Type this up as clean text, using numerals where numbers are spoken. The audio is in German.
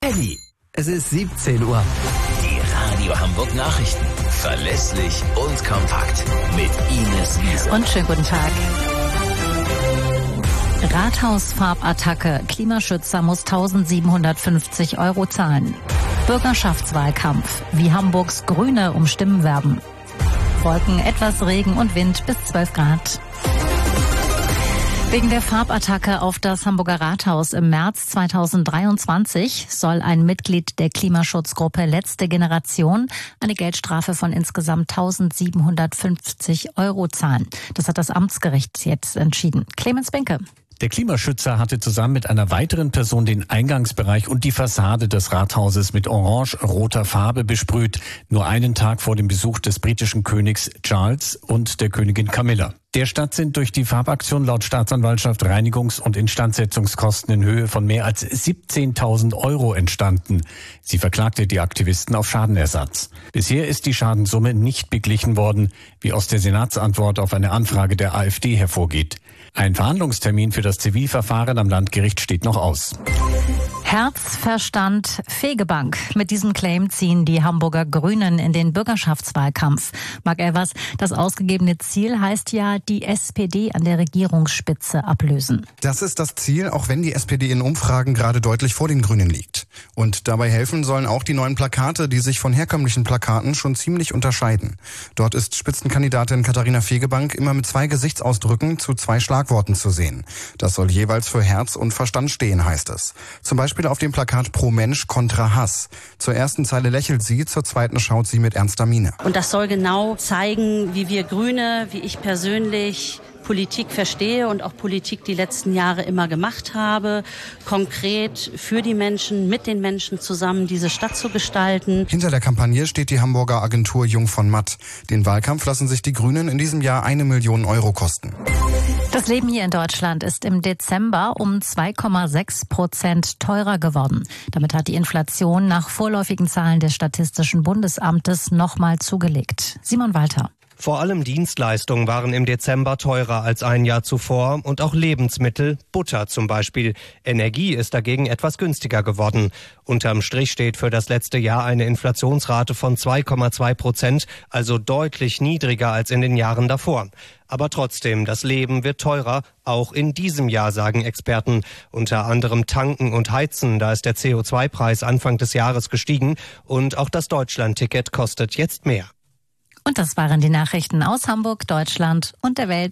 Eddie, es ist 17 Uhr. Die Radio Hamburg Nachrichten. Verlässlich und kompakt. Mit Ines Wiese. Und schönen guten Tag. Rathausfarbattacke. Klimaschützer muss 1.750 € zahlen. Bürgerschaftswahlkampf. Wie Hamburgs Grüne um Stimmen werben. Wolken, etwas Regen und Wind bis 12 Grad. Wegen der Farbattacke auf das Hamburger Rathaus im März 2023 soll ein Mitglied der Klimaschutzgruppe Letzte Generation eine Geldstrafe von insgesamt 1.750 € zahlen. Das hat das Amtsgericht jetzt entschieden. Clemens Binke. Der Klimaschützer hatte zusammen mit einer weiteren Person den Eingangsbereich und die Fassade des Rathauses mit orange-roter Farbe besprüht. Nur einen Tag vor dem Besuch des britischen Königs Charles und der Königin Camilla. Der Stadt sind durch die Farbaktion laut Staatsanwaltschaft Reinigungs- und Instandsetzungskosten in Höhe von mehr als 17.000 € entstanden. Sie verklagte die Aktivisten auf Schadenersatz. Bisher ist die Schadenssumme nicht beglichen worden, wie aus der Senatsantwort auf eine Anfrage der AfD hervorgeht. Ein Verhandlungstermin für das Zivilverfahren am Landgericht steht noch aus. Herz, Verstand, Fegebank. Mit diesem Claim ziehen die Hamburger Grünen in den Bürgerschaftswahlkampf. Marc Elvers, das ausgegebene Ziel heißt ja, die SPD an der Regierungsspitze ablösen. Das ist das Ziel, auch wenn die SPD in Umfragen gerade deutlich vor den Grünen liegt. Und dabei helfen sollen auch die neuen Plakate, die sich von herkömmlichen Plakaten schon ziemlich unterscheiden. Dort ist Spitzenkandidatin Katharina Fegebank immer mit 2 Gesichtsausdrücken zu 2 Schlagworten zu sehen. Das soll jeweils für Herz und Verstand stehen, heißt es. Zum Beispiel auf dem Plakat Pro Mensch kontra Hass. Zur ersten Zeile lächelt sie, zur zweiten schaut sie mit ernster Miene. Und das soll genau zeigen, wie wir Grüne, wie ich persönlich Politik verstehe und auch Politik die letzten Jahre immer gemacht habe, konkret für die Menschen, mit den Menschen zusammen diese Stadt zu gestalten. Hinter der Kampagne steht die Hamburger Agentur Jung von Matt. Den Wahlkampf lassen sich die Grünen in diesem Jahr 1 Million € kosten. Das Leben hier in Deutschland ist im Dezember um 2,6% teurer geworden. Damit hat die Inflation nach vorläufigen Zahlen des Statistischen Bundesamtes nochmal zugelegt. Simon Walter. Vor allem Dienstleistungen waren im Dezember teurer als ein Jahr zuvor und auch Lebensmittel, Butter zum Beispiel. Energie ist dagegen etwas günstiger geworden. Unterm Strich steht für das letzte Jahr eine Inflationsrate von 2,2%, also deutlich niedriger als in den Jahren davor. Aber trotzdem, das Leben wird teurer, auch in diesem Jahr, sagen Experten. Unter anderem Tanken und Heizen, da ist der CO2-Preis Anfang des Jahres gestiegen und auch das Deutschland-Ticket kostet jetzt mehr. Und das waren die Nachrichten aus Hamburg, Deutschland und der Welt.